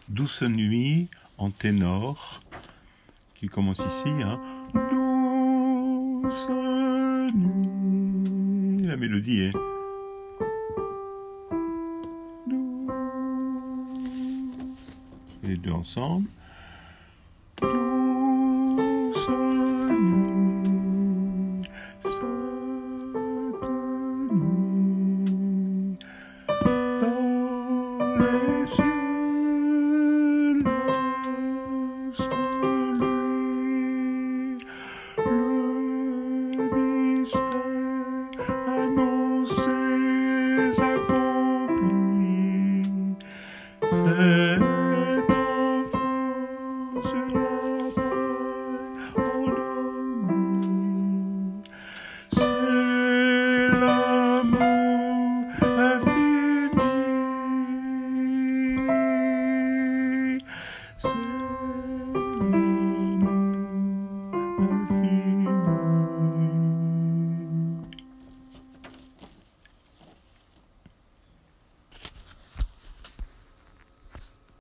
Douce nuit en ténor, qui commence ici, hein. Douce nuit. La mélodie est douce. Et les deux ensemble.